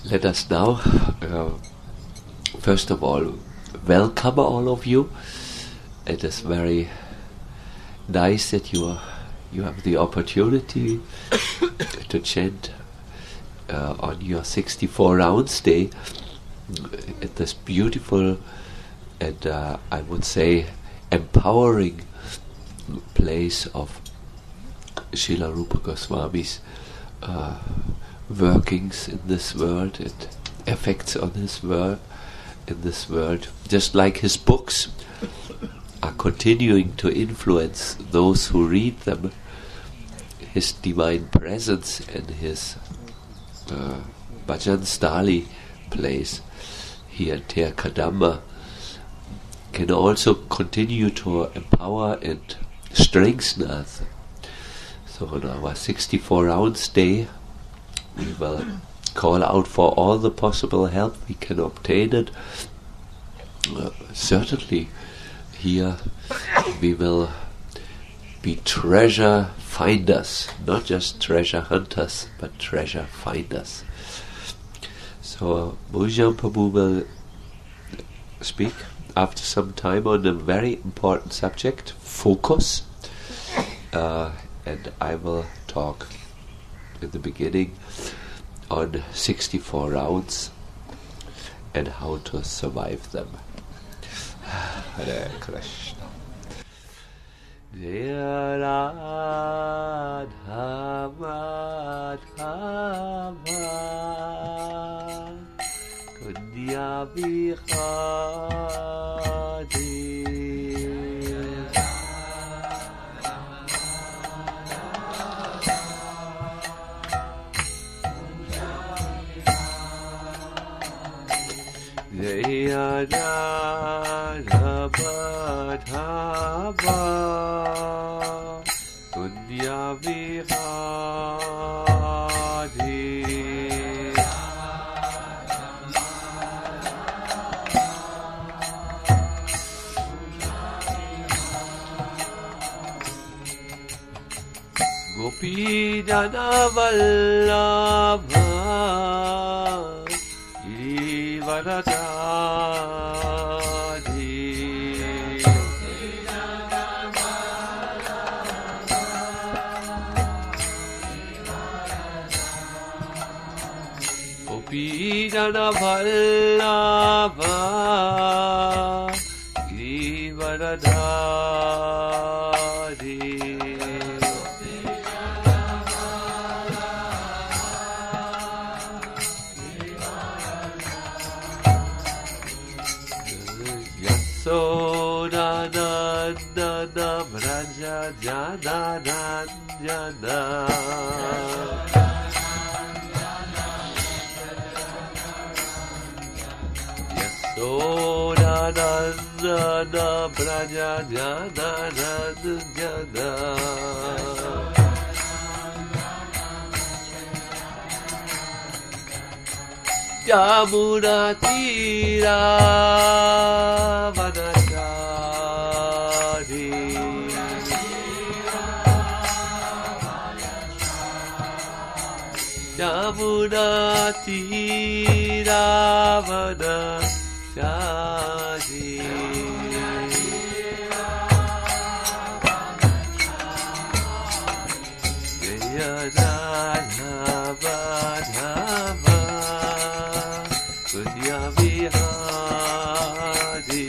Let us now, first of all, welcome all of you. It is very nice that you have the opportunity to chant on your 64 rounds day at this beautiful and I would say empowering place of Srila Rupa Goswami's workings in this world and effects on his world in this world, just like his books are continuing to influence those who read them. His divine presence and his Bhajan Stali place here in Ter Kadamba can also continue to empower and strengthen us. So on our 64 rounds day, we will call out for all the possible help we can obtain it. Certainly here we will be treasure finders, not just treasure hunters, but treasure finders. So Bhujan Prabhu will speak after some time on a very important subject, focus, and I will talk in the beginning on 64 rounds and how to survive them. Hare Krishna. Jaya Radha Madhava Kunya Vihari Jaya Radha Madhava Kunya Vihari Gopi Jana Vallabha Giridharadhi Gopi Jana Vallabha Giridharadhi Yasodanandana Vraja Jananandana Yasodanandana Vraja Jananandana Yamuna Tira Vanachari Yamuna Tira Vanachari Jaya Radha Madhava Kunya Vihari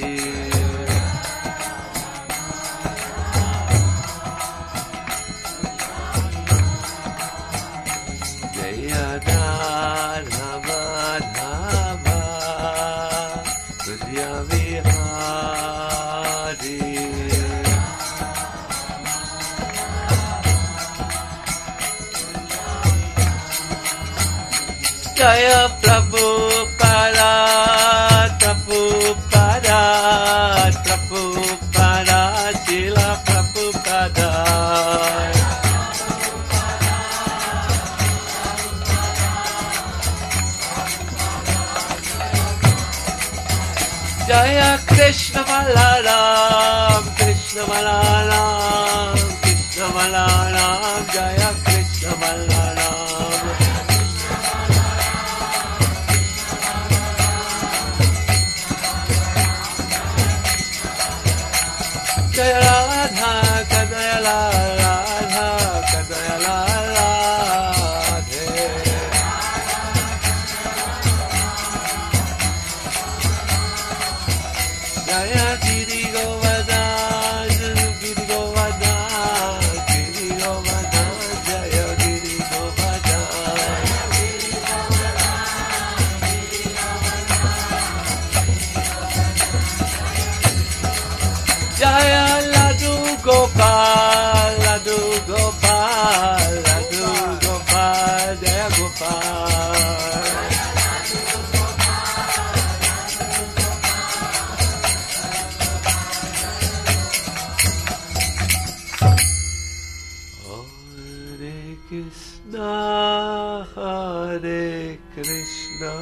Jaya Radha Madhava Kunya Vihari Jaya Prabhupada, Prabhupada, Prabhupada, Srila Prabhupada. Jaya Krishna Balaram, Krishna Balaram, Krishna Balaram, Jaya Krishna Balaram. Hare Krishna,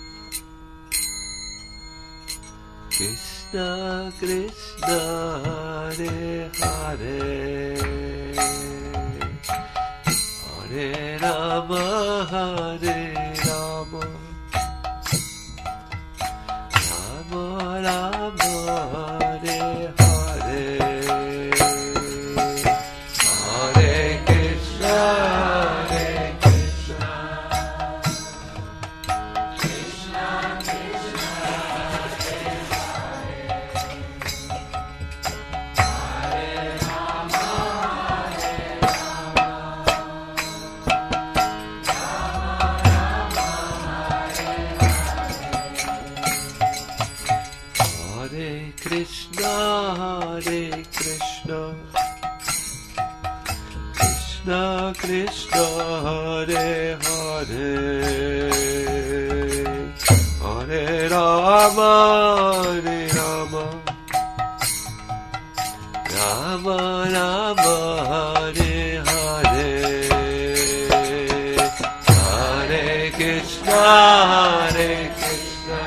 Krishna Krishna, Hare Hare, Hare Rama, Hare Rama, Rama Rama, Hare Hare, Hare Krishna. Krishna, Hare Krishna, Krishna Krishna, Hare Hare, Hare Rama, Hare Rama, Rama Rama, Hare Hare, Hare Krishna, Hare Krishna.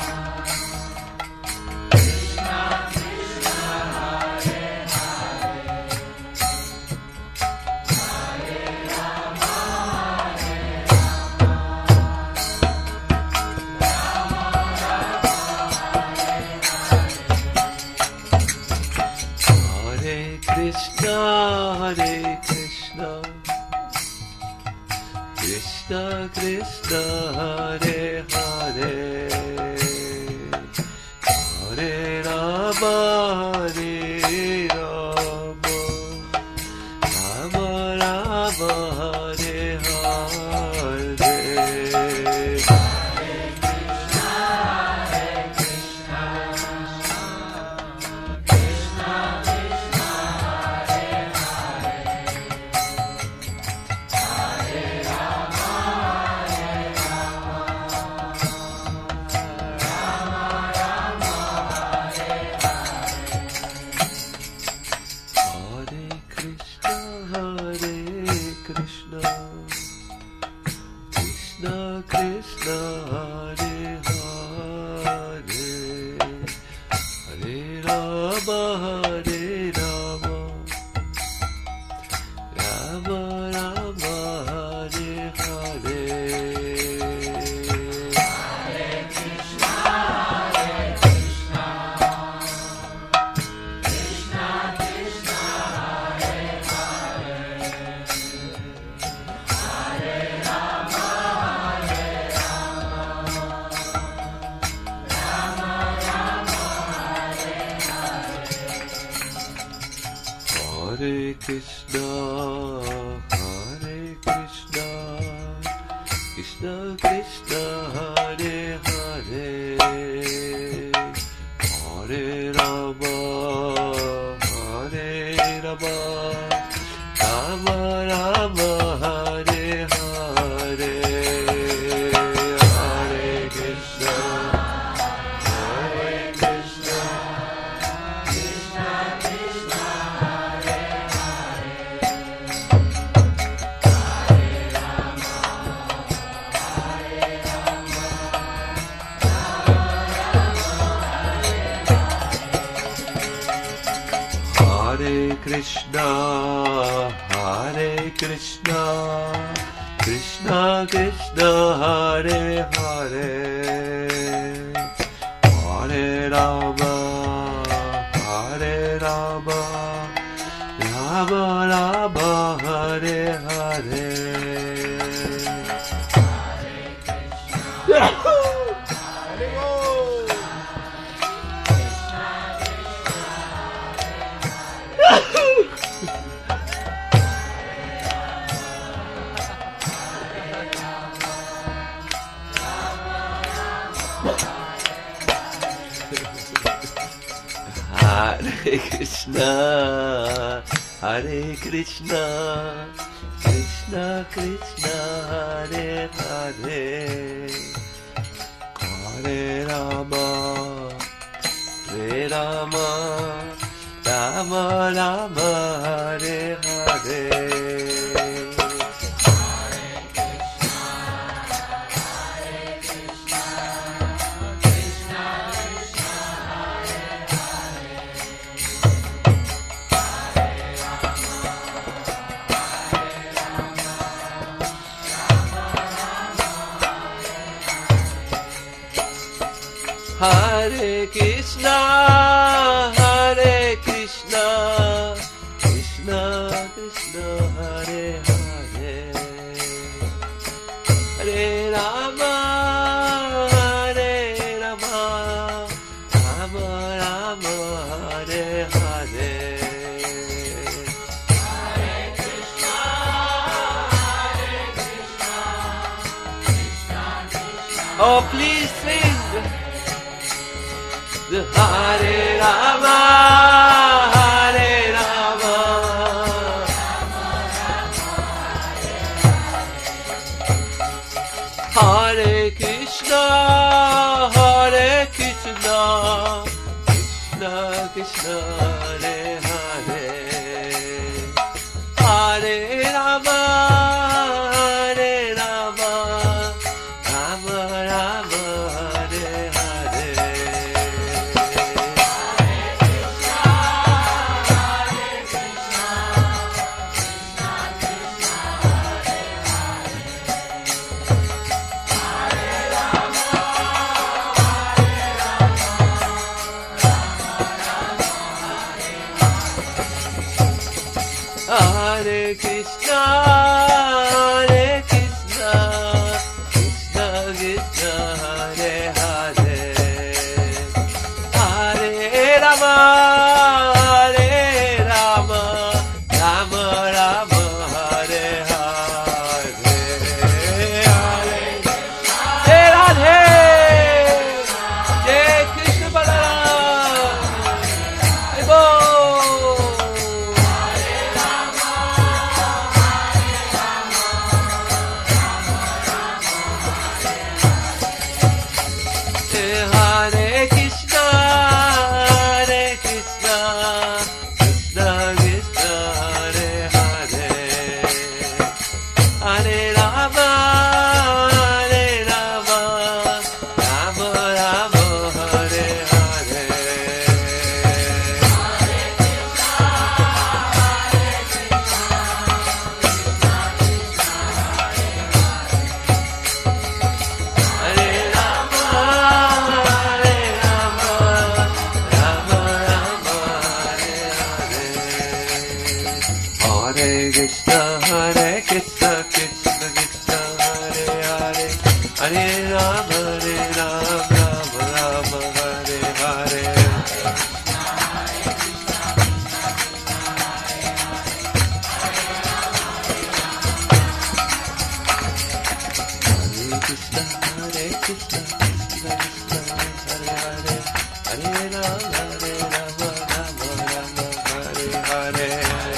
Krishna, Hare Krishna, Krishna Krishna, Hare Hare, Hare Rama, Hare Rama, Rama Rama, Hare Hare. Hare Krishna, Hare Krishna, Krishna Krishna, Hare Hare, Hare Rama, Hare Rama, Rama Rama, Hare Hare, Hare Krishna, Hare Krishna, Krishna Krishna, Hare Hare, Hare Rama, Hare Rama, Rama Rama, Hare Krishna, Hare Krishna, Krishna Krishna, Hare Hare, Hare Rama, Hare Rama, Rama Rama, Hare Hare. Hare Krishna, Hare Krishna, Krishna Krishna, Hare Hare, Rama, Rama Rama, Hare Hare. Hare Krishna, Hare Krishna, Krishna Krishna, Hare Hare, Hare Rama, Hare Rama, Rama Rama, Hare Hare. Hare Krishna, Hare Krishna, Krishna Krishna. Oh, please sing. Hare Rama, Hare Rama, Hare Krishna, Hare Krishna, Krishna Krishna, Hare Hare, Hare Rama, Hare Rama, Rama Rama, Hare Hare. Hare Krishna, Hare Krishna, Krishna Krishna, Hare Hare, Hare Rama, Hare Rama, Rama Rama, Hare Hare, Hare Krishna, Jai Radhe, Jai Krishna Balaram, Hare Bol. Hare Krishna, Hare Krishna, Krishna Krishna, Hare Hare, Hare Rama, Hare Rama, Rama Rama, Hare Hare. Hare Rama, Hare Rama, Rama Rama, Hare Hare. Hare Krishna, Hare Krishna, Krishna Krishna, Hare Hare, Hare Rama, Rama Rama, Hare Hare. Hare Krishna, Hare Krishna, Krishna Krishna, Hare Hare, Hare Rama, Rama Rama, Hare Hare.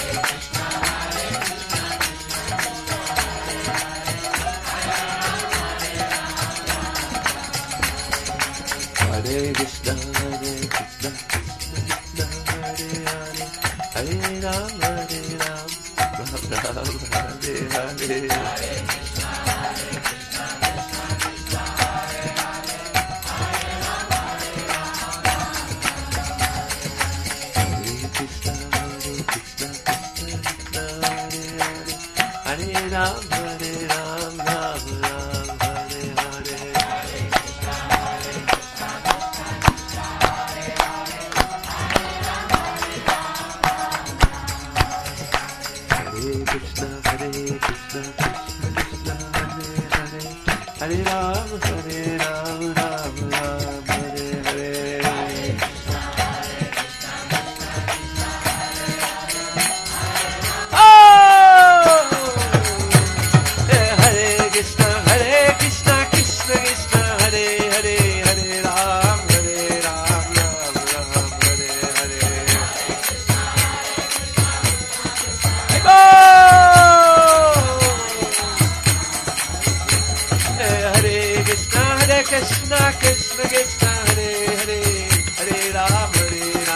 Hare Krishna, Hare Krishna, Krishna Krishna, Hare Hare, Hare Rama, Rama Rama, Hare Hare. Hare Ram, Hare Ram, Ram Ram, Hare Hare. Hare Krishna, Hare Krishna, Krishna Krishna, Hare Hare, Hare Ram, Hare Ram, Ram Ram, Hare Hare. Krishna Krishna Krishna Hare Hare Hare Ram Hare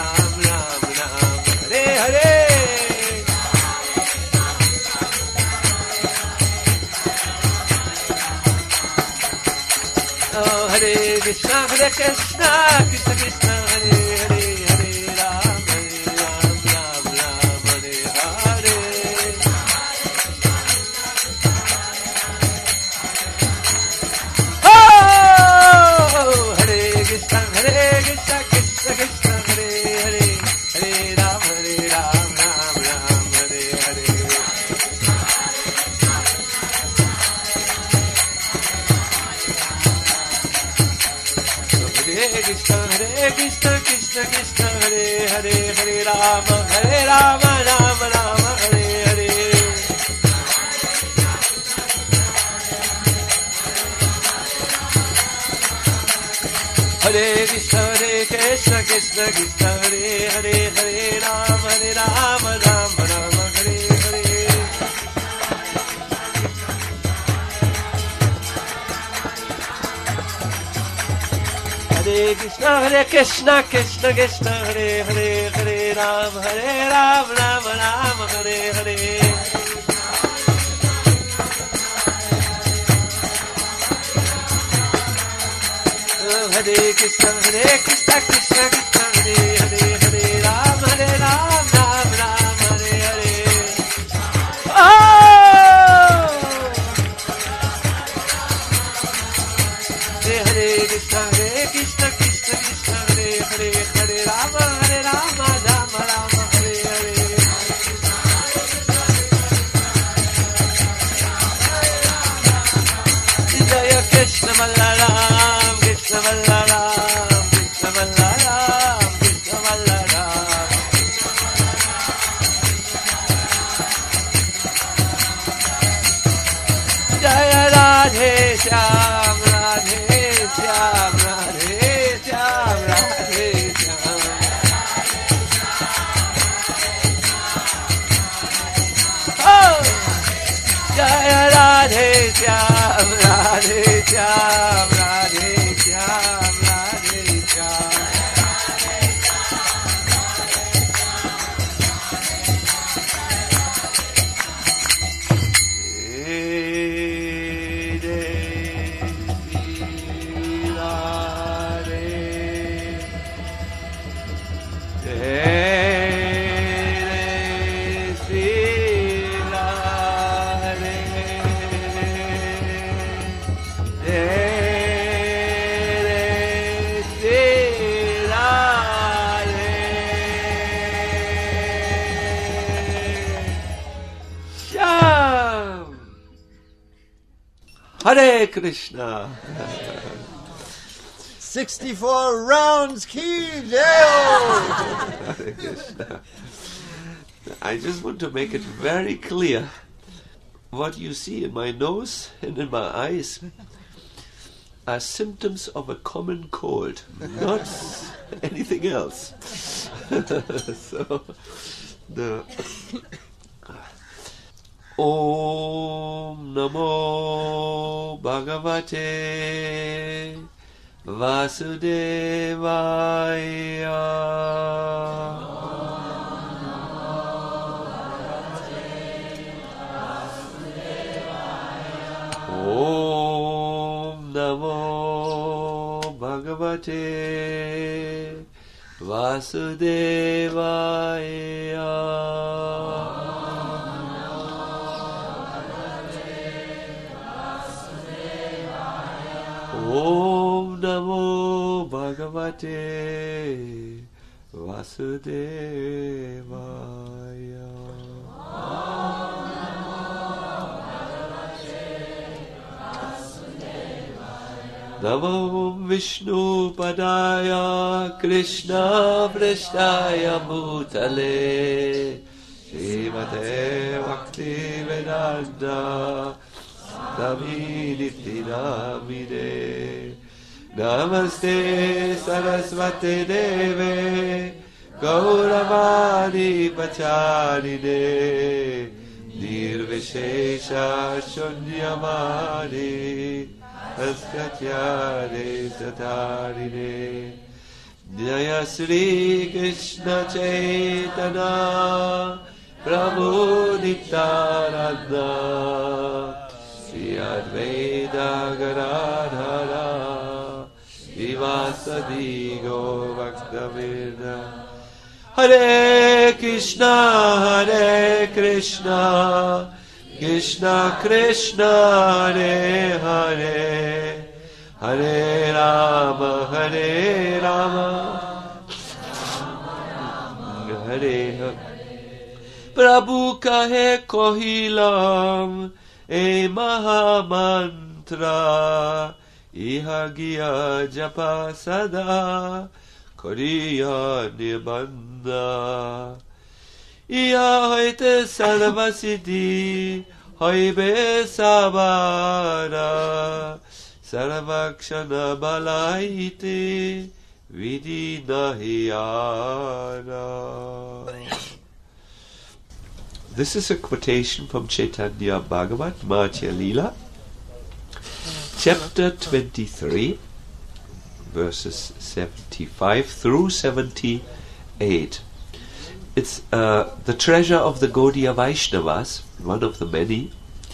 Oh, Hare Krishna, Hare Krishna, Krishna Krishna, Hare Hare, Hare Ram, Ram Ram, Hare Hare. Oh, Hare Krishna, Krishna Krishna, Hare Hare, Hare Ram, Ram Ram, Hare Hare. Krishna, Krishna Krishna, Hare Hare, Hare Ram, Ram Ram, Hare Hare. Hare Krishna, Krishna Krishna, Hare Hare, Hare Ram, Ram Ram, Hare Hare. Hare Krishna, Krishna Krishna, Hare Hare, Hare Ram, Ram Ram, Hare Hare. Hare Krishna, Krishna Krishna, Hare Hare, Hare Ram, Ram Ram, Hare Hare. Oh! Hare Krishna, Krishna Krishna, Hare Hare, Hare Ram, Ram Ram, Hare Hare. Jaya Krishna Balaram, Krishna Balaram, Krishna Balaram, Krishna Balaram. Jaya Radhe Shyam, Radhe Shyam, Radhe Shyam, Radhe Shyam. Oh! Jaya Radhe Shyam, Radhe Shyam, Radhe Shyam, Radhe Shyam. Hare Krishna. 64 rounds, Ki Jai. Hare Krishna. I just want to make it very clear. What you see in my nose and in my eyes are symptoms of a common cold, not anything else. So, the Om Namo Bhagavate Vasudevaya. Om Namo Bhagavate Vasudevaya. Om Namo Bhagavate Vasudevaya. Namo Vishnu Padaya Krishna Prasthaya Bhutale Srimate Bhakti Vedanta Namini Namine. Namaste Saraswati Deve Gauravani Pacharine Nirvishesha Shunyamani Askatyare Tatarine. Jaya Sri Krishna Chaitanya Prabhu Nityananda Sri Advaita Gadadhara Sadigo Bhaktaveda. Hare Krishna, Krishna Krishna, Hare Hare, Hare Rama, Hare Hare. Prabhu kahe kohilam e mahamantra ihagya japa sada koriya nibanda iya hoite sarvasiddhi hoibe sabara sarvakshana balaite vidhi nahiyana. This is a quotation from Chaitanya Bhagavat, Madhya Lila, chapter 23, verses 75 through 78. It's the treasure of the Gaudiya Vaishnavas, one of the many,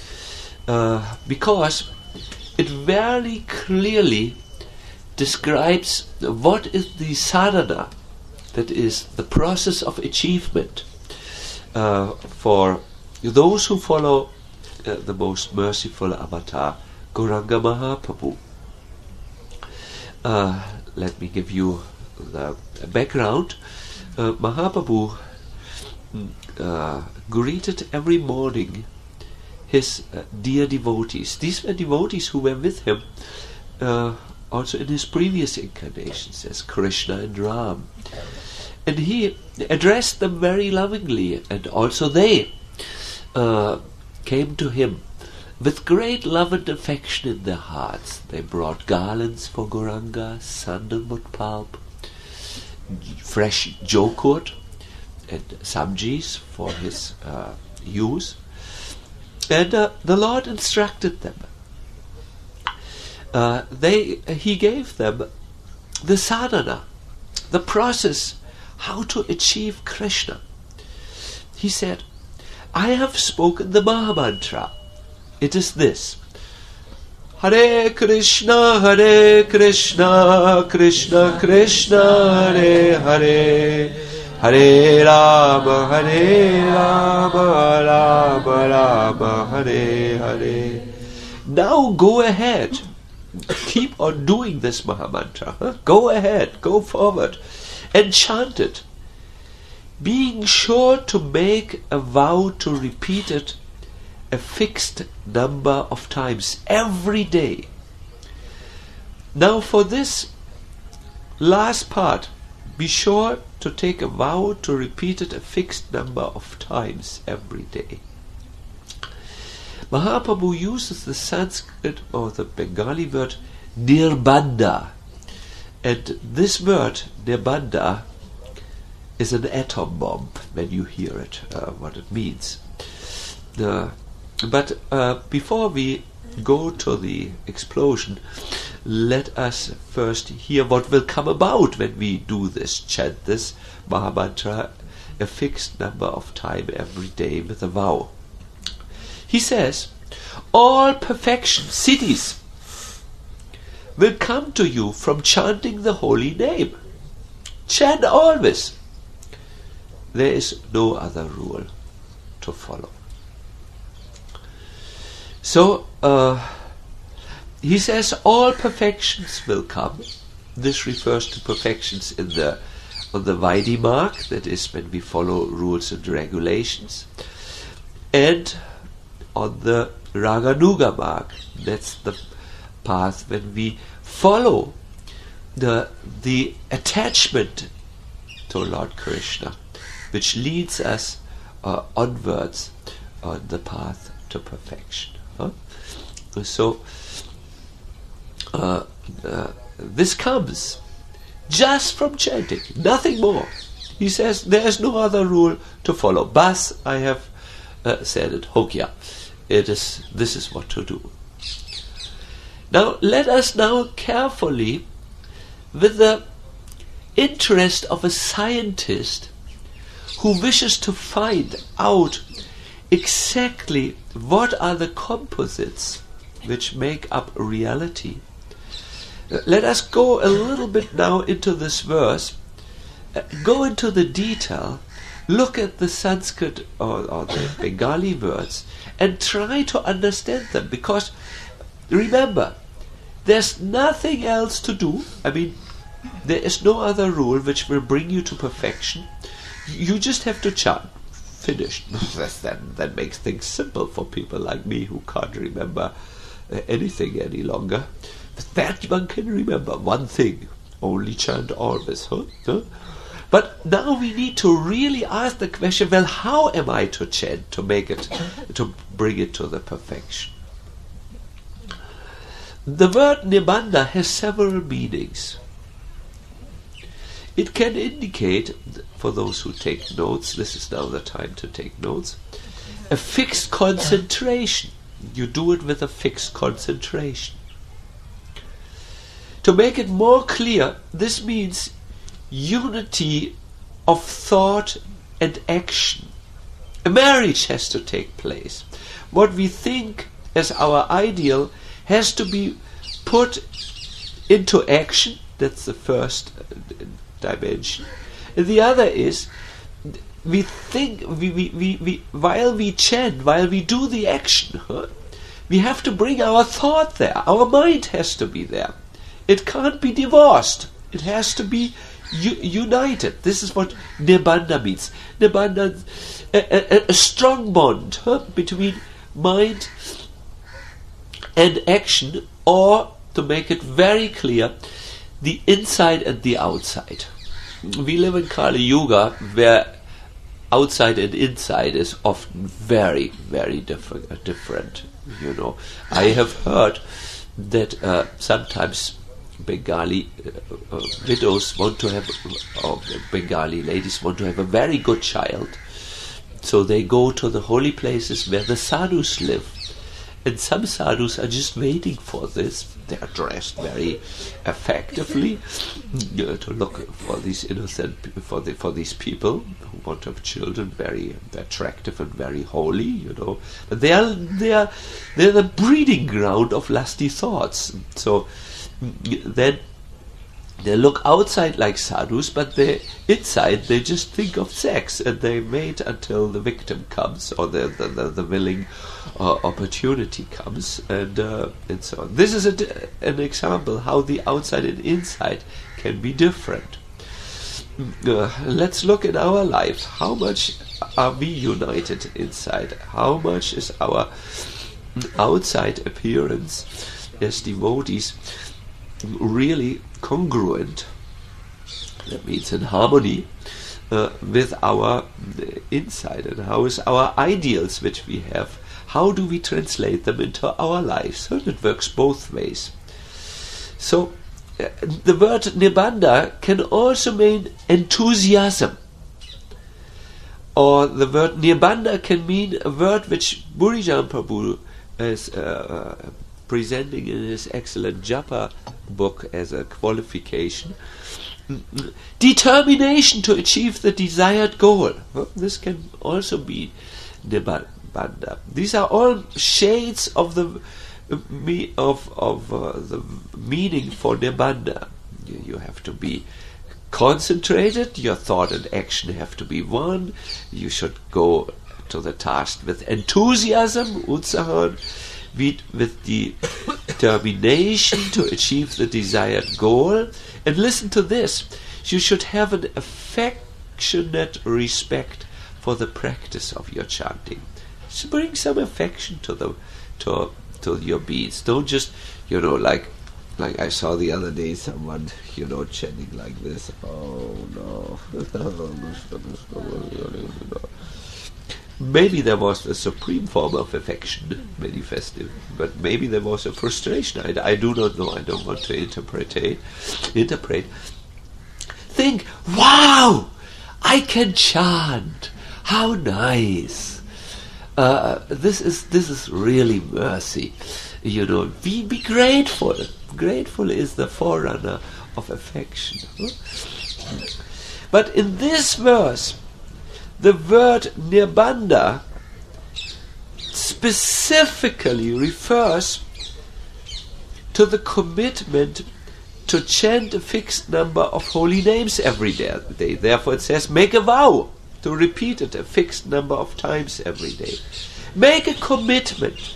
because it very clearly describes what is the sadhana, that is the process of achievement, for those who follow the most merciful avatar, Gauranga Mahaprabhu. Let me give you the background. Mahaprabhu greeted every morning his dear devotees. These were devotees who were with him also in his previous incarnations as Krishna and Ram. And he addressed them very lovingly, and also they came to him with great love and affection in their hearts. They brought garlands for Gauranga, sandalwood pulp, fresh jokut, and samjis for his use. And the Lord instructed them. He gave them the sadhana, the process how to achieve Krishna. He said, I have spoken the Mahamantra. It is this: Hare Krishna, Krishna Krishna, Hare Hare, Hare Rama, Rama Rama, Hare Hare. Now go ahead. Keep on doing this Mahamantra. Go ahead, go forward and chant it, being sure to make a vow to repeat it a fixed number of times every day. Now for this last part, be sure to take a vow to repeat it a fixed number of times every day. Mahaprabhu uses the Sanskrit or the Bengali word nirbandha, and this word nirbandha is an atom bomb when you hear it, what it means. But before we go to the explosion, let us first hear what will come about when we do this, chant this Mahamantra a fixed number of time every day with a vow. He says, all perfection, siddhis, will come to you from chanting the holy name. Chant always. There is no other rule to follow. So, he says all perfections will come. This refers to perfections on the Vaidhi mark, that is when we follow rules and regulations, and on the Raganuga mark, that's the path when we follow the attachment to Lord Krishna, which leads us onwards on the path to perfection. So this comes just from chanting, nothing more. He says there is no other rule to follow. Bas, I have said it. Hokya. This is what to do. Now let us now carefully, with the interest of a scientist who wishes to find out exactly what are the composites which make up reality, Let us go a little bit now into this verse, go into the detail, look at the Sanskrit or the Bengali words, and try to understand them, because remember, there's nothing else to do. I mean, there is no other rule which will bring you to perfection. You just have to chant. Finished. That makes things simple for people like me who can't remember anything any longer. That one can remember one thing. Only chant always. Huh? But now we need to really ask the question, well, how am I to chant to make it, to bring it to the perfection? The word Nibandha has several meanings. It can indicate, for those who take notes, this is now the time to take notes, a fixed concentration. You do it with a fixed concentration. To make it more clear, this means unity of thought and action. A marriage has to take place. What we think as our ideal has to be put into action. That's the first dimension. And the other is, we think, we while we chant, while we do the action, we have to bring our thought there. Our mind has to be there. It can't be divorced. It has to be united. This is what Nibandha means. Nibandha, a strong bond between mind and action, or, to make it very clear, the inside and the outside. We live in Kali Yuga, where outside and inside is often very, very different. You know, I have heard that sometimes Bengali widows want to have, or Bengali ladies want to have a very good child, so they go to the holy places where the sadhus live. And some sadhus are just waiting for this. They are dressed very effectively to look for these innocent, for these people who want to have children, very attractive and very holy, you know. But they are the breeding ground of lusty thoughts. So then they look outside like sadhus, but they inside they just think of sex, and they wait until the victim comes, or the willing opportunity comes, and so on. This is an example how the outside and inside can be different. Let's look in our life. How much are we united inside? How much is our outside appearance as devotees really congruent? That means in harmony with our inside, and how is our ideals which we have, how do we translate them into our lives? So it works both ways. So the word Nibandha can also mean enthusiasm, or the word Nibandha can mean a word which Burijan Prabhu is presenting in his excellent Japa book as a qualification. Determination to achieve the desired goal. Well, this can also be Nibandha. These are all shades of the meaning for Nibandha. You have to be concentrated. Your thought and action have to be one. You should go to the task with enthusiasm, utsahan, with the determination to achieve the desired goal. And listen to this: you should have an affectionate respect for the practice of your chanting. So bring some affection to your beads. Don't just, like I saw the other day someone, chanting like this. Oh no. Maybe there was a supreme form of affection manifested, but maybe there was a frustration. I do not know. I don't want to interpret. Think, wow, I can chant. How nice. This is really mercy. Be grateful. Grateful is the forerunner of affection. But in this verse, the word Nibandha specifically refers to the commitment to chant a fixed number of holy names every day. Therefore it says, make a vow to repeat it a fixed number of times every day. Make a commitment.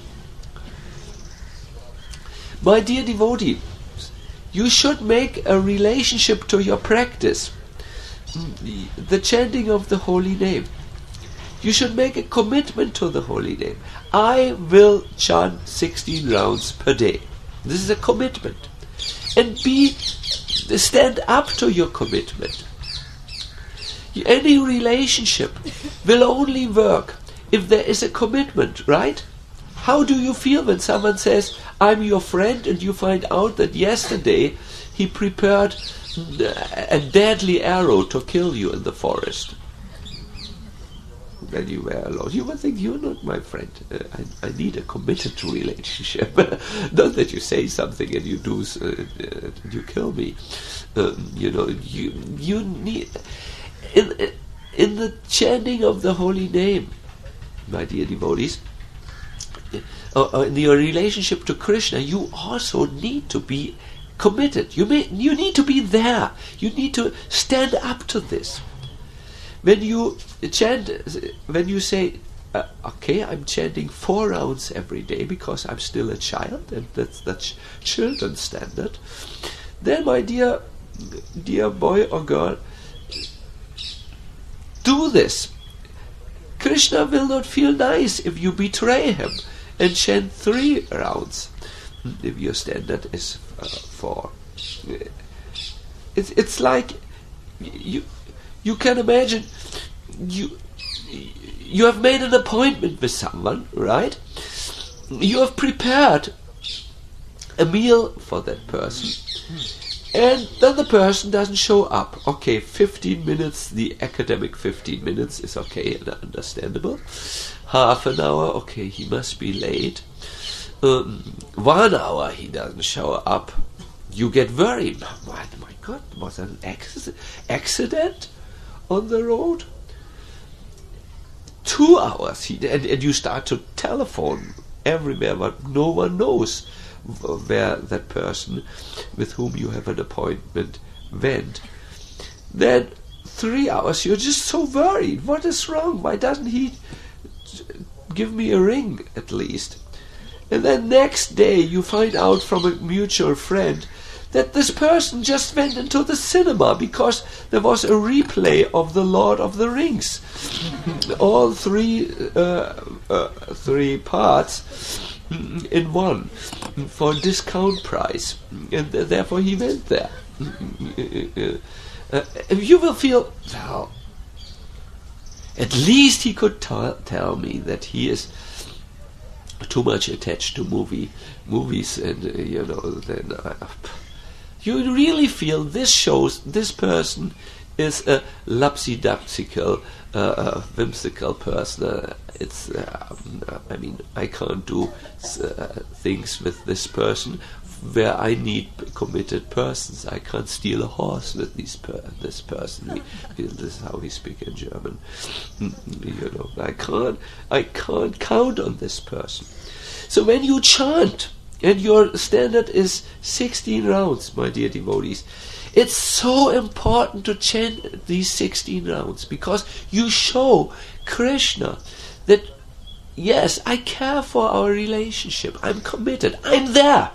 My dear devotee, you should make a relationship to your practice, the chanting of the holy name. You should make a commitment to the holy name. I will chant 16 rounds per day. This is a commitment. And stand up to your commitment. Any relationship will only work if there is a commitment, right? How do you feel when someone says, I'm your friend, and you find out that yesterday he prepared a deadly arrow to kill you in the forest? When you were alone, you would think, you're not my friend. I need a committed relationship. Not that you say something and you do, you kill me. You need in the chanting of the holy name, my dear devotees, in your relationship to Krishna, you also need to be committed. You need to be there. You need to stand up to this. When you chant, when you say, okay, I'm chanting 4 rounds every day because I'm still a child, and that's the children's standard, then, my dear boy or girl, do this. Krishna will not feel nice if you betray him and chant 3 rounds, if your standard is 4. It's like you can imagine you have made an appointment with someone, right? You have prepared a meal for that person, and then the person doesn't show up. Okay, 15 minutes, the academic 15 minutes is okay and understandable. Half an hour, okay, he must be late. 1 hour, he doesn't show up. You get worried. My God, was an accident on the road? 2 hours, and you start to telephone everywhere, but no one knows where that person with whom you have an appointment went. Then 3 hours, you're just so worried. What is wrong? Why doesn't he give me a ring at least? And then next day you find out from a mutual friend that this person just went into the cinema because there was a replay of The Lord of the Rings. All three parts in one for a discount price. And therefore he went there. You will feel, well, at least he could tell me that he is too much attached to movies, and then you really feel this shows this person is a lapsy-dapsical, whimsical person. I can't do things with this person where I need committed persons. I can't steal a horse with this person. This is how we speak in German. I can't count on this person. So when you chant, and your standard is 16 rounds, my dear devotees, it's so important to chant these 16 rounds, because you show Krishna that, yes, I care for our relationship. I'm committed. I'm there.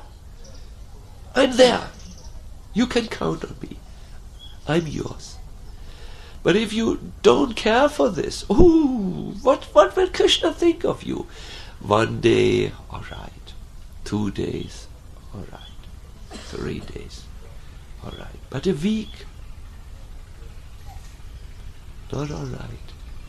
You can count on me. I'm yours. But if you don't care for this, what will Krishna think of you? 1 day, all right. 2 days, all right. 3 days, all right. But a week, not all right.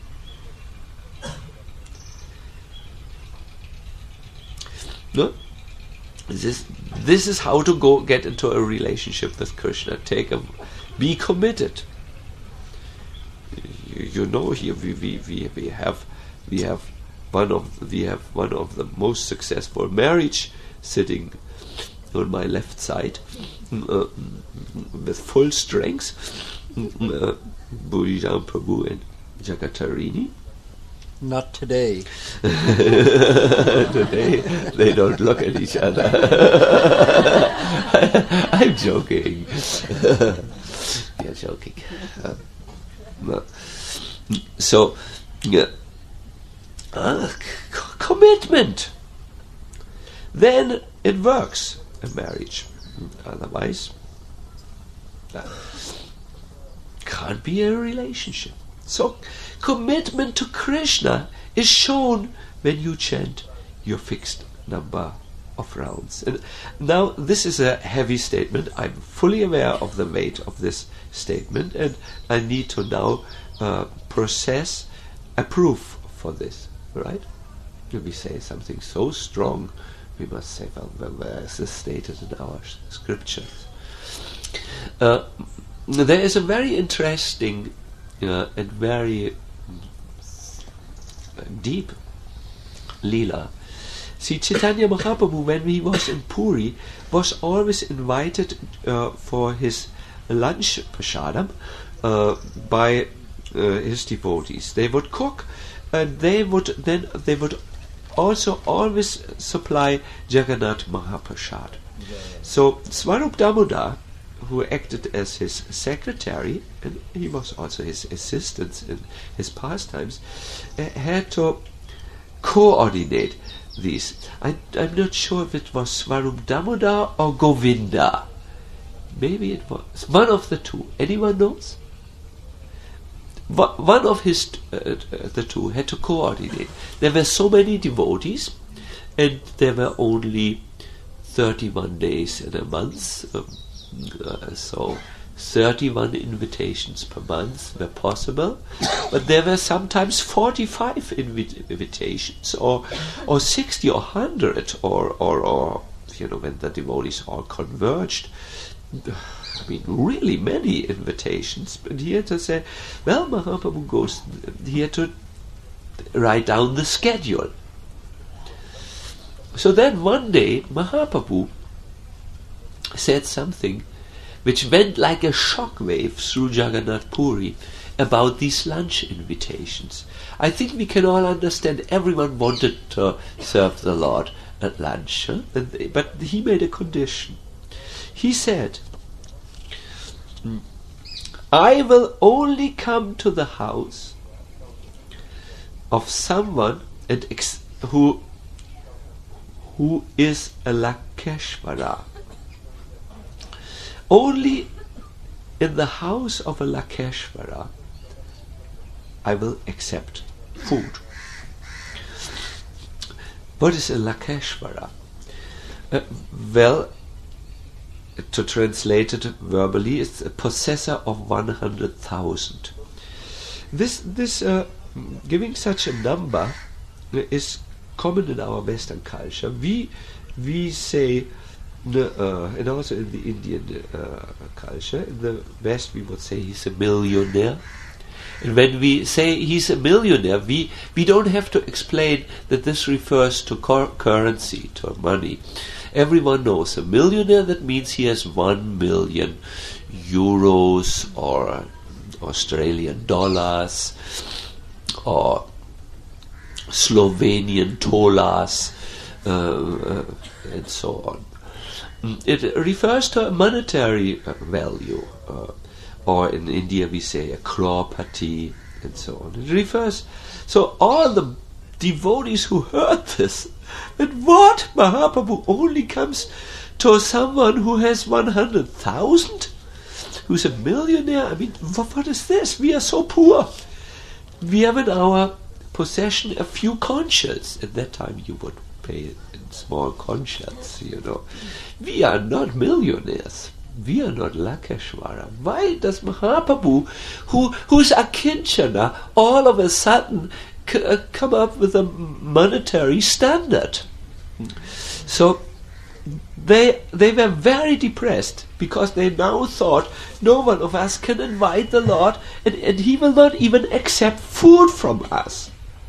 No? This is how to get into a relationship with Krishna. Be committed. Here we have one of the most successful marriage sitting on my left side with full strength, Burijan Prabhu and Jagatarini. Not today. Today they don't look at each other. I'm joking. We are joking. No. So, commitment. Then it works in marriage. Otherwise, can't be a relationship. So, commitment to Krishna is shown when you chant your fixed number of rounds. And now, this is a heavy statement. I'm fully aware of the weight of this statement, and I need to now process a proof for this. Right? If we say something so strong, we must say, well, where is this stated in our scriptures? There is a very interesting and very deep Leela. See, Chaitanya Mahaprabhu, when he was in Puri, was always invited for his lunch prasadam by his devotees. They would cook, and they would also always supply Jagannath Mahaprasad. So Swarup Damodar, who acted as his secretary, and he was also his assistant in his pastimes, had to coordinate these. I'm not sure if it was Swarup Damodar or Govinda. Maybe it was one of the two. Anyone knows? One of the two had to coordinate. There were so many devotees, and there were only 31 days in a month, so 31 invitations per month were possible, but there were sometimes 45 invitations, or 60 or 100, or when the devotees all converged. I mean, really many invitations. But he had to say, well, Mahaprabhu goes, he had to write down the schedule. So then one day, Mahaprabhu said something which went like a shockwave through Jagannath Puri about these lunch invitations. I think we can all understand everyone wanted to serve the Lord at lunch, but he made a condition. He said, I will only come to the house of someone who is a Lakeshvara. Only in the house of a Lakeshvara I will accept food. What is a Lakeshvara? Well, to translate it verbally, it's a possessor of 100,000. This giving such a number is common in our Western culture. We say, and also in the Indian culture, in the West we would say he's a millionaire. And when we say he's a millionaire, we don't have to explain that this refers to currency, to money. Everyone knows a millionaire, that means he has 1 million euros or Australian dollars or Slovenian tolas and so on. It refers to a monetary value, or in India we say a crorepati and so on. It refers, so all the devotees who heard this, that what, Mahaprabhu only comes to someone who has 100,000, who's a millionaire? I mean, what is this? We are so poor. We have in our possession a few conchs. At that time you would pay in small conchs, We are not millionaires. We are not Lakeshvara. Why does Mahaprabhu, who's a Kinchana, all of a sudden come up with a monetary standard? So they were very depressed, because they now thought no one of us can invite the Lord, and he will not even accept food from us.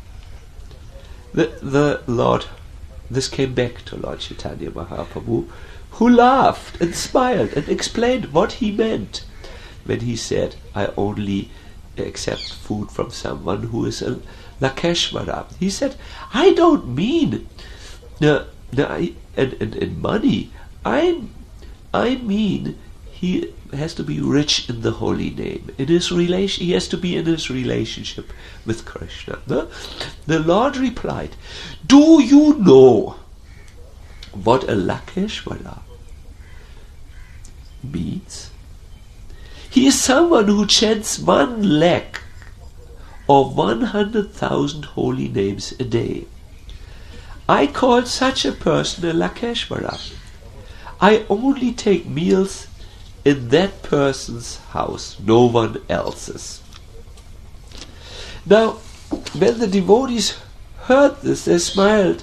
The Lord, this came back to Lord Chaitanya Mahaprabhu, who laughed and smiled and explained what he meant when he said, I only accept food from someone who is a Lakeshvara. He said, I don't mean in money. I'm I mean he has to be rich in the holy name. In his he has to be in his relationship with Krishna. No? The Lord replied, do you know what a Lakeshwara means? He is someone who chants 1 lakh or 100,000 holy names a day. I call such a person a Lakeshwara. I only take meals in that person's house, no one else's. Now, when the devotees heard this, they smiled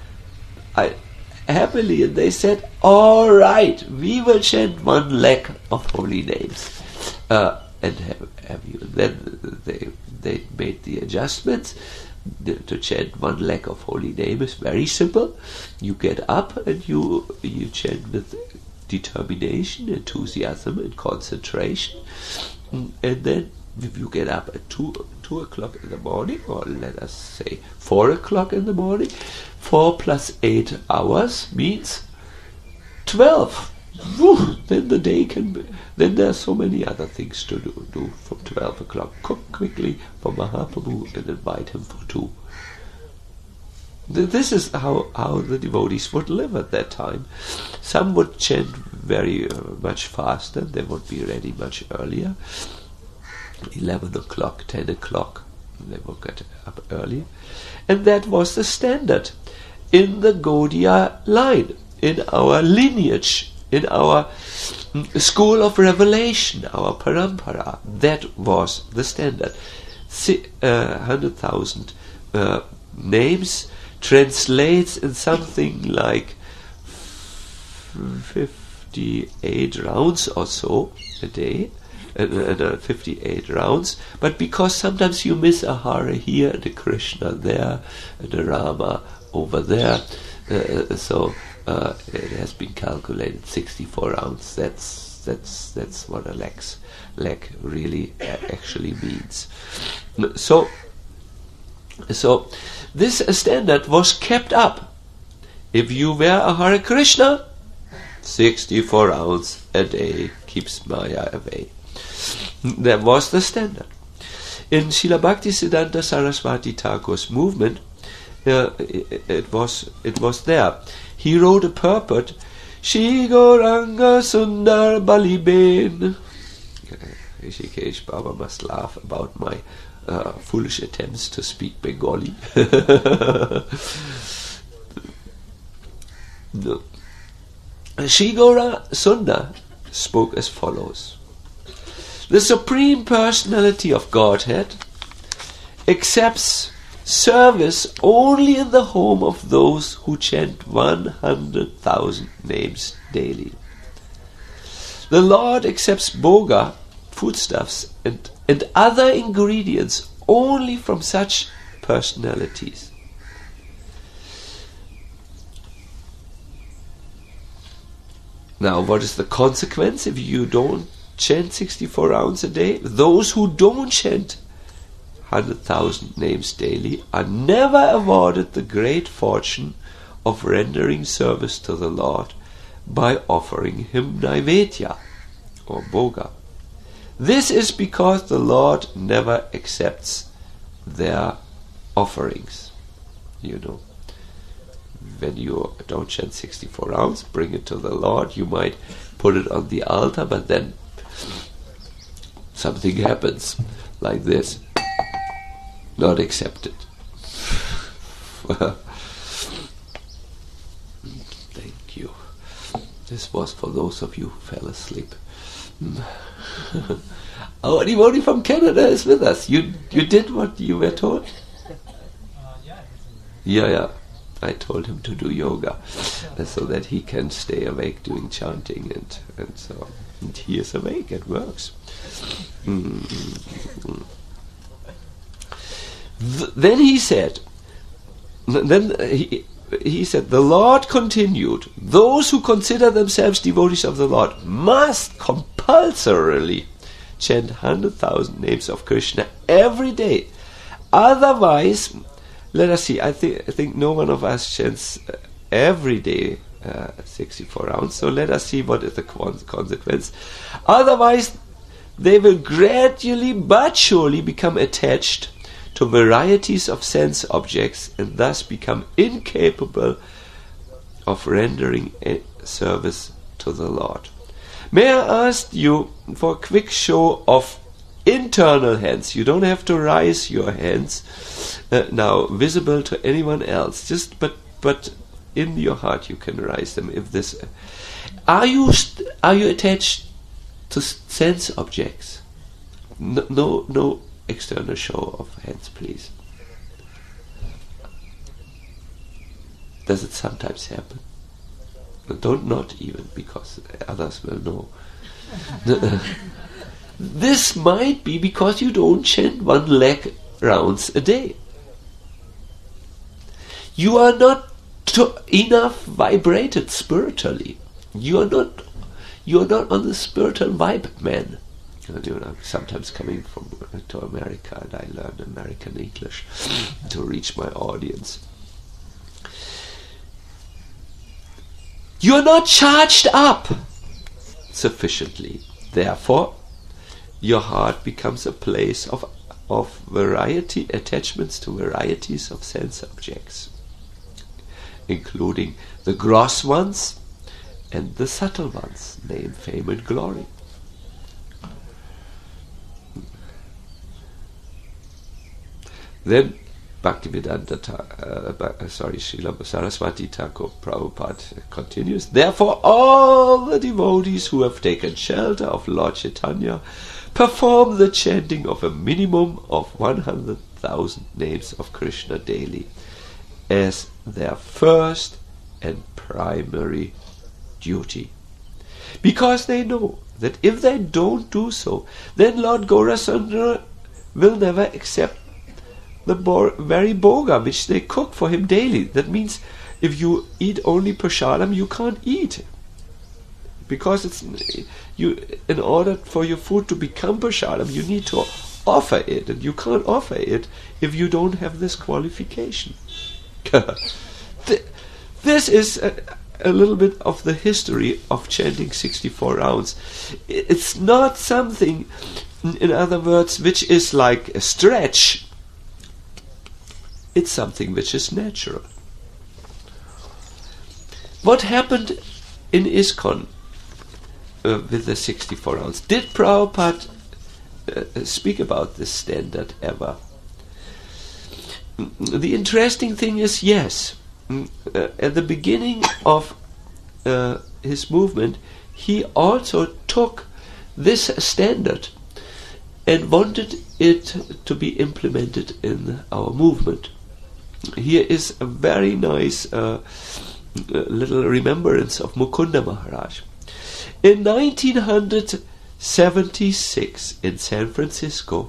happily, and they said, all right, we will chant 1 lakh of holy names. And have you. Then they made the adjustments. To chant 1 lakh of holy name is very simple. You get up and you chant with determination, enthusiasm, and concentration. And then if you get up at 2 o'clock in the morning, or let us say 4 o'clock in the morning, 4 plus 8 hours means 12. Whew, then the day can be, then there are so many other things to do from 12 o'clock. Cook quickly for Mahaprabhu and invite him for 2. This is how the devotees would live at that time. Some would chant very much faster. They would be ready much earlier. 11 o'clock, 10 o'clock. They would get up early. And that was the standard in the Gaudiya line, in our lineage, in our school of revelation, our parampara. That was the standard. 100,000 names translates in something like 58 rounds or so a day, 58 rounds. But because sometimes you miss a Hare here and a Krishna there and a Rama over there, so it has been calculated 64 rounds. That's what a lakh really actually means. So this standard was kept up. If you were a Hare Krishna, 64 rounds a day keeps Maya away. That was the standard. In Srila Bhaktisiddhanta Saraswati Thakur's movement, it was there. He wrote a purport, Shri Gauranga Sundar Baliben. Rishikesh Baba must laugh about my foolish attempts to speak Bengali. No. Shri Gauranga Sundar spoke as follows. The Supreme Personality of Godhead accepts service only in the home of those who chant 100,000 names daily. The Lord accepts bhoga, foodstuffs, and other ingredients only from such personalities. Now, what is the consequence if you don't chant 64 rounds a day? Those who don't chant 100,000 names daily are never awarded the great fortune of rendering service to the Lord by offering him Naivedya or Bhoga. This is because the Lord never accepts their offerings. You know, when you don't chant 64 rounds, bring it to the Lord. You might put it on the altar, but then something happens like this. Not accepted. Thank you. This was for those of you who fell asleep. Our devotee from Canada is with us. You did what you were told? Yeah. I told him to do yoga so that he can stay awake doing chanting and so on. And he is awake. It works. Then he said, the Lord continued, those who consider themselves devotees of the Lord must compulsorily chant 100,000 names of Krishna every day. Otherwise, let us see, I think no one of us chants every day 64 rounds. So let us see what is the consequence. Otherwise, they will gradually but surely become attached to varieties of sense objects and thus become incapable of rendering a service to the Lord. May I ask you for a quick show of internal hands? You don't have to raise your hands now, visible to anyone else. Just but in your heart you can raise them. If this, are you attached to sense objects? No external show of hands, please. Does it sometimes happen? Don't nod even, because others will know. This might be because you don't chant 1 lakh rounds a day. You are not enough vibrated spiritually. You are not on the spiritual vibe, man. I'm sometimes coming to America, and I learn American English to reach my audience. You are not charged up sufficiently. Therefore, your heart becomes a place of variety, attachments to varieties of sense objects, including the gross ones and the subtle ones, name, fame, and glory. Then Bhaktivedanta, Srila Saraswati Thakur Prabhupada continues. Therefore, all the devotees who have taken shelter of Lord Chaitanya perform the chanting of a minimum of 100,000 names of Krishna daily as their first and primary duty, because they know that if they don't do so, then Lord Gaurachandra will never accept the very bhoga which they cook for him daily. That means if you eat only prasadam, you can't eat, because in order for your food to become prasadam, you need to offer it, and you can't offer it if you don't have this qualification. This is a little bit of the history of chanting 64 rounds. It's not something, in other words, which is like a stretch. It's something which is natural. What happened in ISKCON with the 64 rounds? Did Prabhupada speak about this standard ever? The interesting thing is, yes. At the beginning of his movement, he also took this standard and wanted it to be implemented in our movement. Here is a very nice little remembrance of Mukunda Maharaj. In 1976 in San Francisco,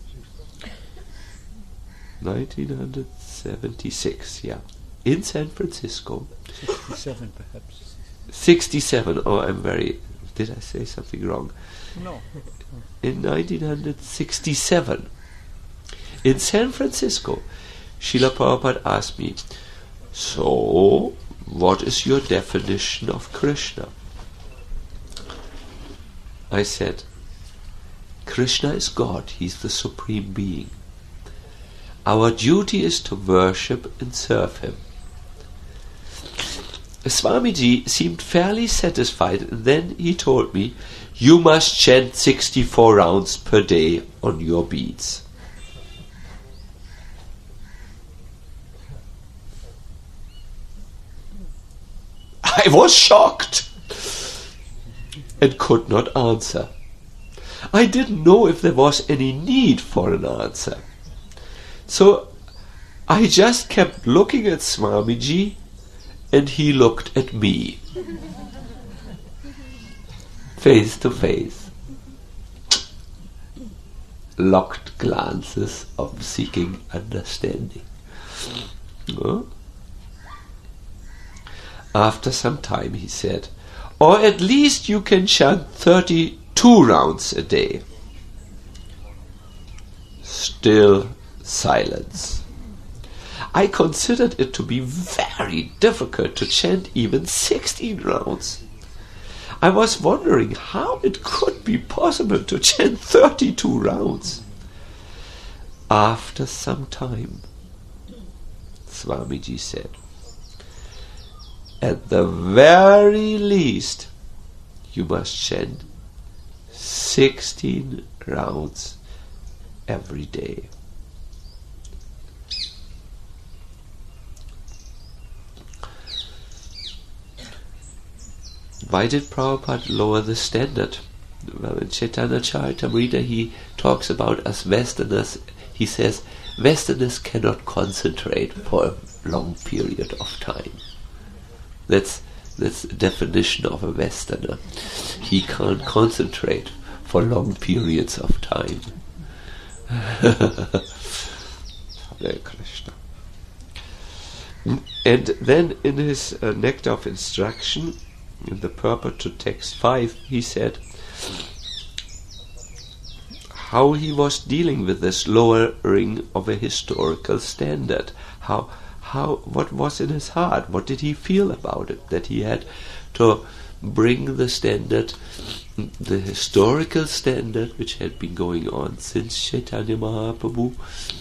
1976, yeah, in San Francisco. 67 perhaps. 67, did I say something wrong? No. In 1967, in San Francisco, Srila Prabhupada asked me, so, what is your definition of Krishna? I said, Krishna is God, He's the Supreme Being. Our duty is to worship and serve Him. Swamiji seemed fairly satisfied, and then he told me, you must chant 64 rounds per day on your beads. I was shocked and could not answer. I didn't know if there was any need for an answer. So I just kept looking at Swamiji, and he looked at me. Face to face. Locked glances of seeking understanding. Huh? After some time he said, or at least you can chant 32 rounds a day. Still silence. I considered it to be very difficult to chant even 16 rounds. I was wondering how it could be possible to chant 32 rounds. After some time, Swamiji said, at the very least, you must chant 16 rounds every day. Why did Prabhupada lower the standard? Well, in Chaitanya Charitamrita he talks about us Westerners. He says, Westerners cannot concentrate for a long period of time. That's the definition of a Westerner. He can't concentrate for long periods of time. Hare Krishna. And then in his Nectar of Instruction, in the purport to text 5, he said how he was dealing with this lowering of a historical standard. What was in his heart? What did he feel about it? That he had to bring the standard, the historical standard, which had been going on since Chaitanya Mahaprabhu.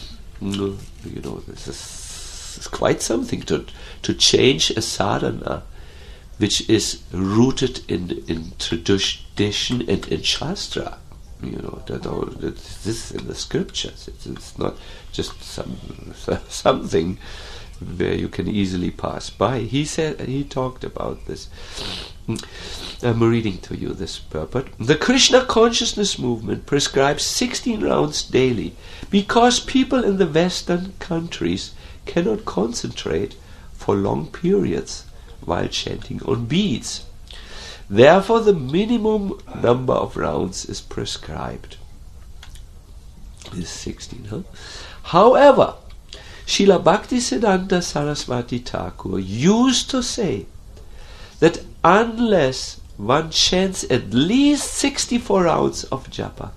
This is quite something to change a sadhana which is rooted in tradition and in Shastra. This is in the scriptures. It's not just something where you can easily pass by. He talked about this. I'm reading to you this purport. The Krishna consciousness movement prescribes 16 rounds daily because people in the Western countries cannot concentrate for long periods while chanting on beads. Therefore, the minimum number of rounds is prescribed. This is 16, huh? However, Srila Bhaktisiddhanta Saraswati Thakur used to say that unless one chants at least 64 rounds of japa,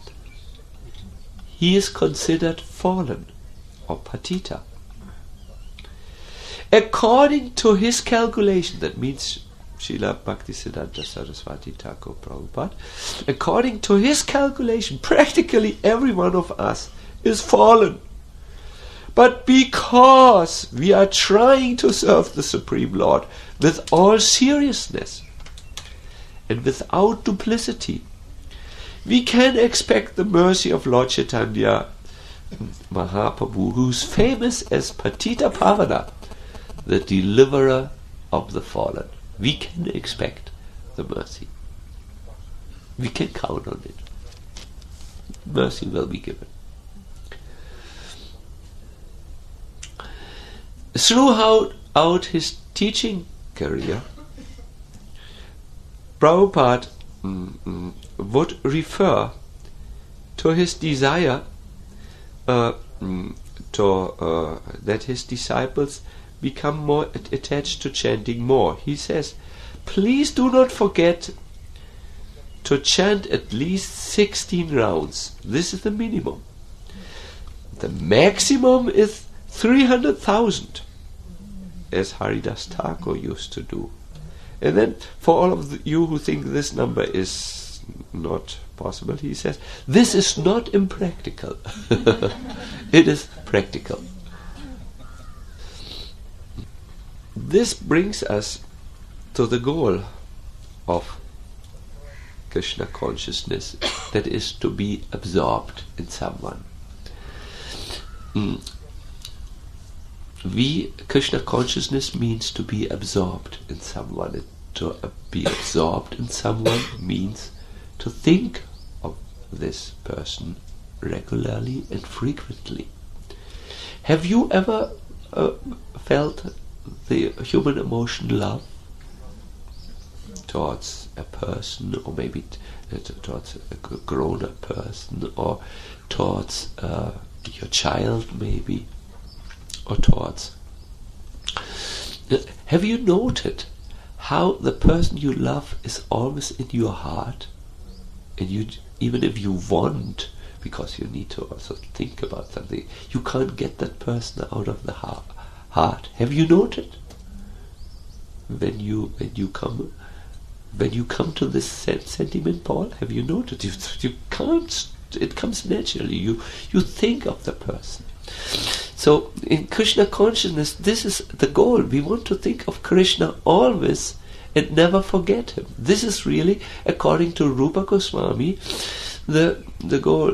he is considered fallen or patita. According to his calculation, that means Srila Bhaktisiddhanta Saraswati Thakur Prabhupada, according to his calculation, practically every one of us is fallen. But because we are trying to serve the Supreme Lord with all seriousness and without duplicity, we can expect the mercy of Lord Chaitanya Mahaprabhu, who is famous as Patita Pavana, the deliverer of the fallen. We can expect the mercy. We can count on it. Mercy will be given. Throughout his teaching career, Prabhupada would refer to his desire that his disciples become more attached to chanting more. He says, please do not forget to chant at least 16 rounds. This is the minimum. The maximum is 300,000, as Haridas Thakur used to do. And then for all of you who think this number is not possible, he says, this is not impractical. It is practical. This brings us to the goal of Krishna consciousness, that is to be absorbed in someone. Krishna consciousness means to be absorbed in someone. And to be absorbed in someone means to think of this person regularly and frequently. Have you ever felt the human emotion love towards a person, or maybe towards a grown-up person, or towards your child maybe, or towards... Have you noted how the person you love is always in your heart, and you, even if you want, because you need to also think about something. You can't get that person out of the heart. Have you noted? When you come to this sentiment, Paul, have you noted? You can't. It comes naturally. You think of the person. So in Krishna consciousness, this is the goal. We want to think of Krishna always and never forget him. This is really, according to Rupa Goswami, the goal.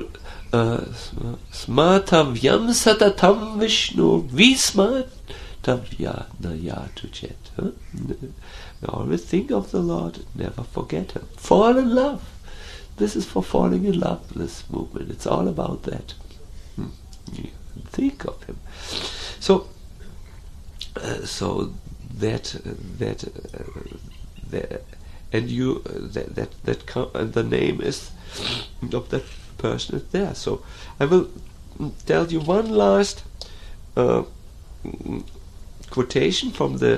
Smartavyam satatam Vishnu vismartavya nayatu chet. Always think of the Lord, never forget him. Fall in love. This is for falling in love, this movement. It's all about that. Think of him. So that and you and the name is of that person is there. So I will tell you one last quotation from the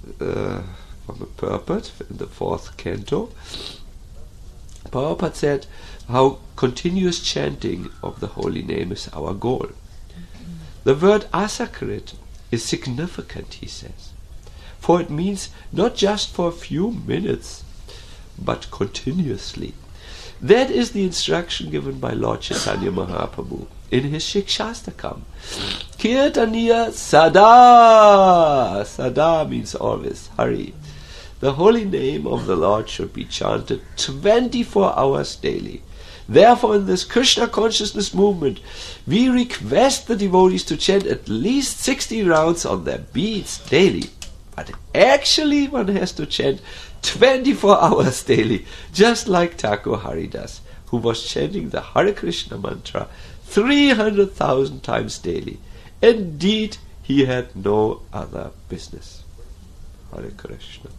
purport in the 4th canto. Prabhupada said how continuous chanting of the holy name is our goal. The word asakrit is significant, he says, for it means not just for a few minutes, but continuously. That is the instruction given by Lord Chaitanya Mahaprabhu in his Shikshastakam. Kirtaniya sada. Sada means always, Hari. The holy name of the Lord should be chanted 24 hours daily. Therefore, in this Krishna consciousness movement, we request the devotees to chant at least 60 rounds on their beads daily. But actually, one has to chant 24 hours daily, just like Thakur Haridas, who was chanting the Hare Krishna mantra 300,000 times daily. Indeed, he had no other business. Hare Krishna.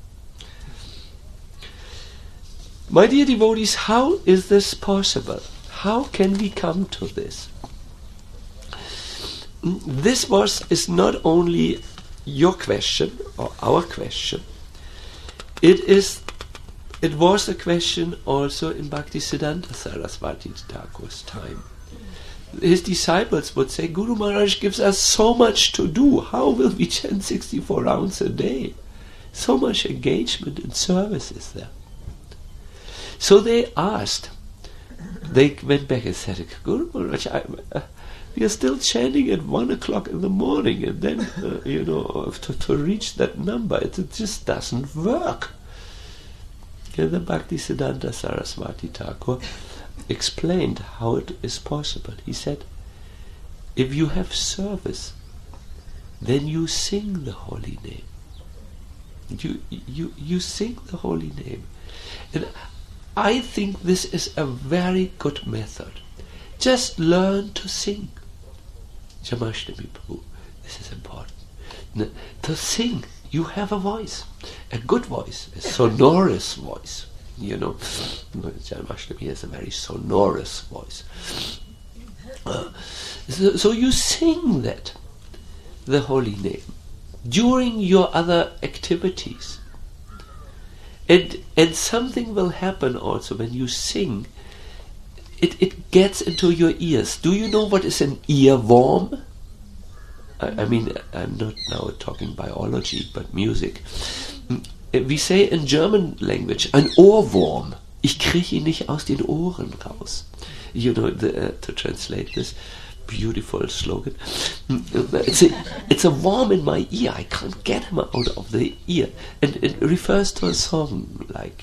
My dear devotees, how is this possible? How can we come to this? This is not only your question or our question. It was a question also in Bhaktisiddhanta Saraswati Thakur's time. His disciples would say, Guru Maharaj gives us so much to do. How will we chant 64 rounds a day? So much engagement and service is there. So they asked, they went back and said, Guru Maharaj, we are still chanting at 1 o'clock in the morning, and then, to reach that number, it just doesn't work. And then Bhaktisiddhanta Saraswati Thakur explained how it is possible. He said, if you have service, then you sing the holy name. You sing the holy name. And I think this is a very good method. Just learn to sing. Jamashtami Prabhu, this is important. To sing, you have a voice, a good voice, a sonorous voice. Jamashtami has a very sonorous voice. So you sing that, the holy name, during your other activities. And something will happen also when you sing. It gets into your ears. Do you know what is an earworm? I mean, I'm not now talking biology, but music. We say in German language, ein Ohrwurm. Ich kriege ihn nicht aus den Ohren raus. To translate this beautiful slogan. It's a worm in my ear. I can't get him out of the ear. And it refers to a song like,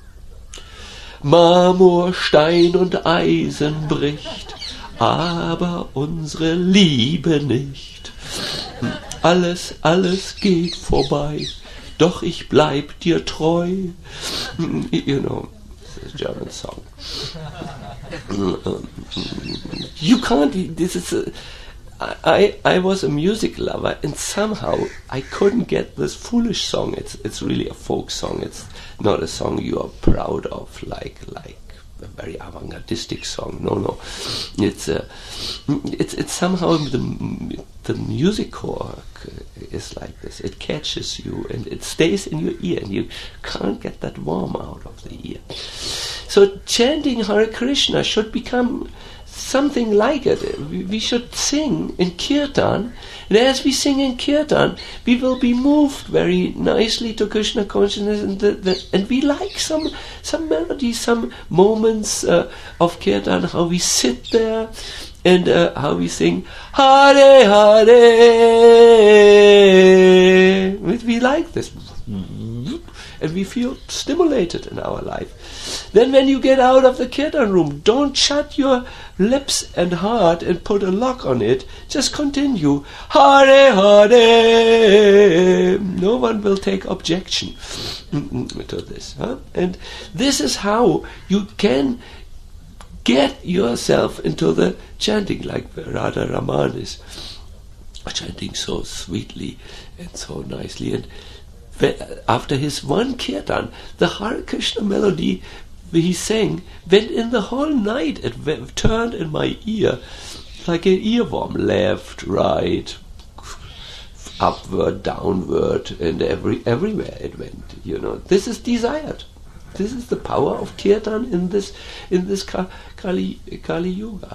Marmor, Stein und Eisen bricht, aber unsere Liebe nicht. Alles geht vorbei, doch ich bleib dir treu. It's a German song. You can't. This is. I was a music lover, and somehow I couldn't get this foolish song. It's really a folk song. It's not a song you are proud of, like a very avant-gardistic song. No. It's somehow the music core is like this. It catches you and it stays in your ear, and you can't get that worm out of the ear. So chanting Hare Krishna should become something like it. We should sing in kirtan, and as we sing in kirtan, we will be moved very nicely to Krishna consciousness, and we like some melodies, some moments of kirtan, how we sit there and how we sing Hare Hare. We like this, and we feel stimulated in our life. Then when you get out of the kirtan room, don't shut your lips and heart and put a lock on it. Just continue. Hare Hare. No one will take objection to this. Huh? And this is how you can get yourself into the chanting, like Radha Raman is chanting so sweetly and so nicely. And after his one kirtan, the Hare Krishna melody he sang went in the whole night. It turned in my ear like an earworm, left, right, upward, downward, and everywhere it went. This is desired. This is the power of kirtan in this Kali Yuga.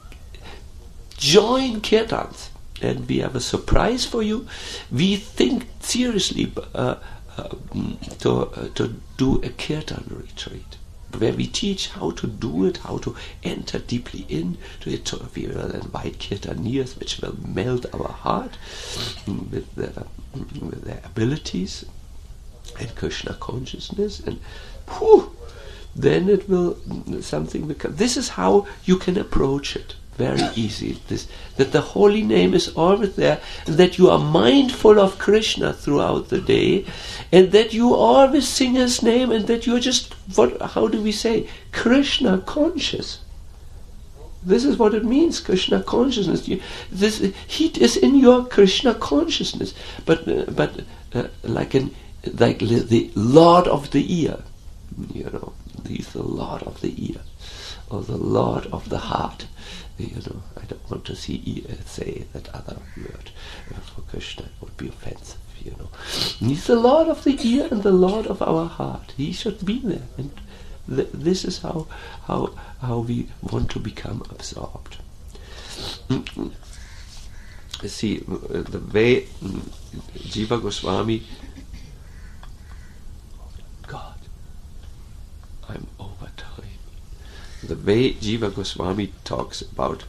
Join kirtans. And we have a surprise for you. We think seriously to do a kirtan retreat, where we teach how to do it, how to enter deeply into it. We will invite kirtaniers, which will melt our heart with their abilities and Krishna consciousness, and then it will something become. This is how you can approach it. Very easy. That the holy name is always there, and that you are mindful of Krishna throughout the day, and that you always sing his name, and that you're just, how do we say, Krishna conscious. This is what it means, Krishna consciousness. This heat is in your Krishna consciousness, but like the Lord of the ear. He's the Lord of the ear, or the Lord of the heart. I don't want to say that other word for Krishna. It would be offensive, He's the Lord of the ear and the Lord of our heart. He should be there. And this is how we want to become absorbed. See, the way Jiva Goswami... God, I'm over time. The way Jiva Goswami talks about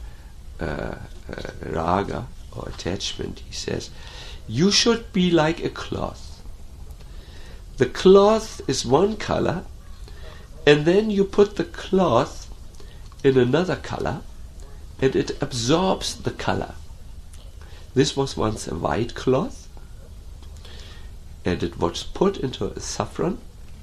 raga or attachment, he says, you should be like a cloth. The cloth is one color, and then you put the cloth in another color, and it absorbs the color. This was once a white cloth, and it was put into a saffron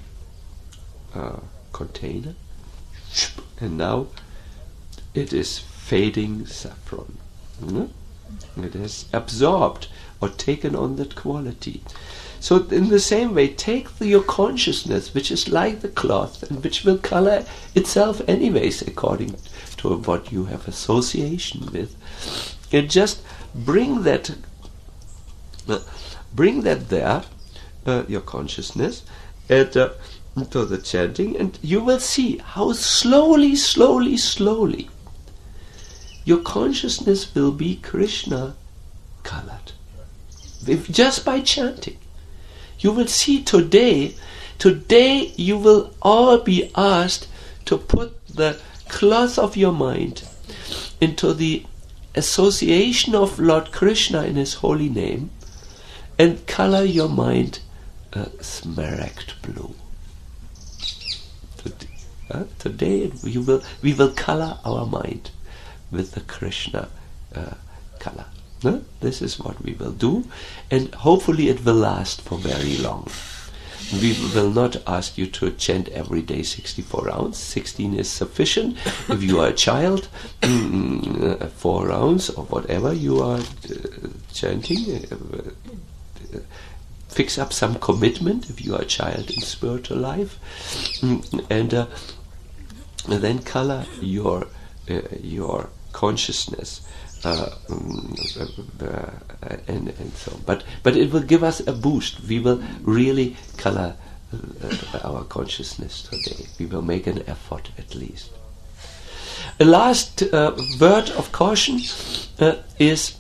container, and now it is fading saffron. It has absorbed or taken on that quality. So in the same way, take your consciousness, which is like the cloth, and which will color itself anyways according to what you have association with, and just bring that there, your consciousness, to the chanting, and you will see how slowly your consciousness will be Krishna colored. Just by chanting. You will see today you will all be asked to put the cloth of your mind into the association of Lord Krishna in his holy name, and color your mind smaragd blue. Today we will color our mind with the Krishna color. This is what we will do, and hopefully it will last for very long. We will not ask you to chant every day 64 rounds. 16 is sufficient. If you are a child, 4 rounds or whatever you are chanting. Fix up some commitment if you are a child in spiritual life, and then color your consciousness. And so on. But it will give us a boost. We will really color our consciousness today. We will make an effort at least. A last word of caution is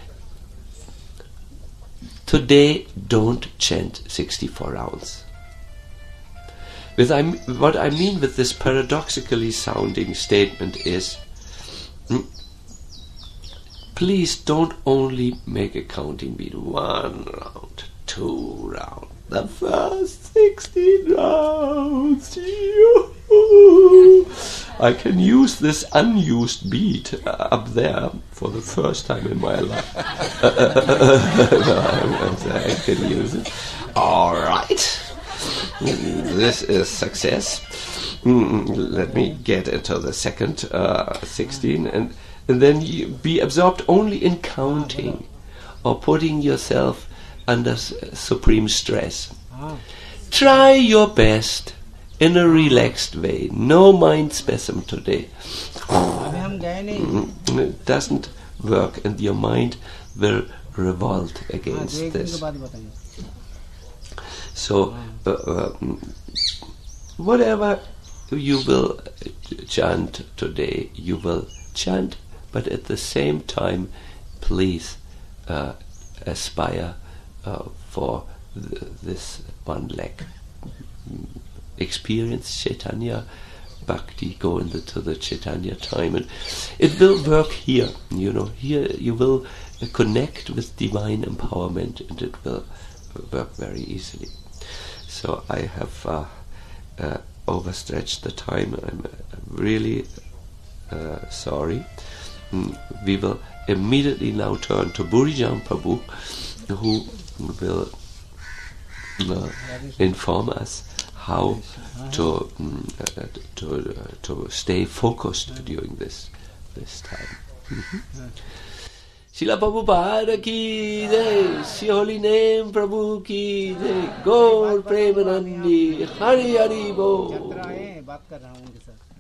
today don't chant 64 rounds. What I mean with this paradoxically sounding statement is, please don't only make a counting beat 1 round, 2 rounds, the first 16 rounds. I can use this unused beat up there for the first time in my life. I can use it. All right. This is success. Let me get into the second 16 and then you be absorbed only in counting or putting yourself under supreme stress. Try your best in a relaxed way. No mind spasm today. It doesn't work and your mind will revolt against this. So, whatever you will chant today, you will chant, but at the same time, please aspire for this one leg. Experience Chaitanya Bhakti, go into the Chaitanya time, and it will work here. Here you will connect with divine empowerment, and it will work very easily. So I have overstretched the time. I'm really sorry. We will immediately now turn to Burijan Prabhu, who will inform us how to stay focused during this time. Srila Prabhupada ki jai, Sri Holy Name Prabhu ki jai, Gaur Premanandi, Hari Hari Bol.